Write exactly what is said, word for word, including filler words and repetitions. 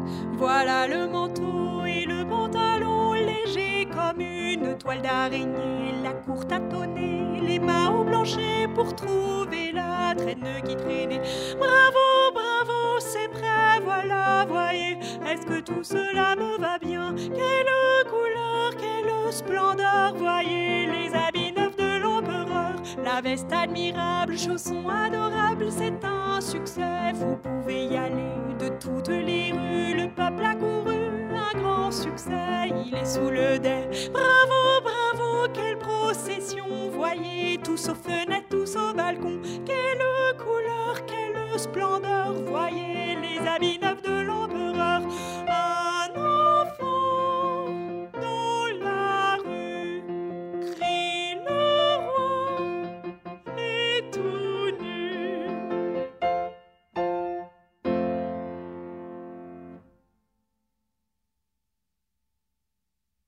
Voilà le manteau et le pantalon léger comme une toile d'araignée, la cour tâtonnée, les mains au plancher pour trouver la traîne qui traînait. Bravo, bravo, c'est prêt, voilà, voyez, est-ce que tout cela me va bien? Quelle couleur, quelle splendeur, voyez les habits neufs de l'empereur, la veste admirable, chaussons adorables, c'est un succès, vous pouvez y aller de toutes les rues, le peuple a couru, un grand succès, il est sous le dais. Bravo, bravo, quelle procession, voyez, tous aux fenêtres, tous au balcon, quelle couleur, quelle splendeur, voyez les habits neufs de